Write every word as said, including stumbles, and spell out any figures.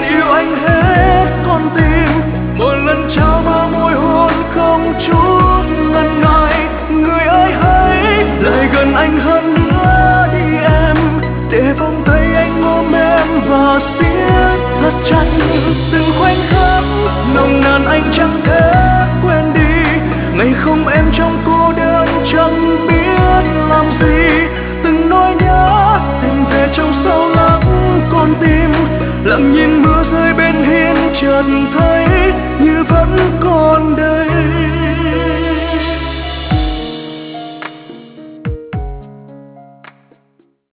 yêu anh hết con tim. Một lần trao vào môi hôn không chút ngần ngại. Người ơi hãy lại gần anh hơn nữa đi em, để vòng tay anh ôm em và siết thật chặt. Từng khoảnh khắc nồng nàn anh chẳng thể quên đi, ngày không em trong cô đơn chẳng biết làm gì. Từng nỗi nhớ tìm về trong sâu lắng con tim, lặng nhìn mưa rơi bên hiên chợt thấy như vẫn còn đây.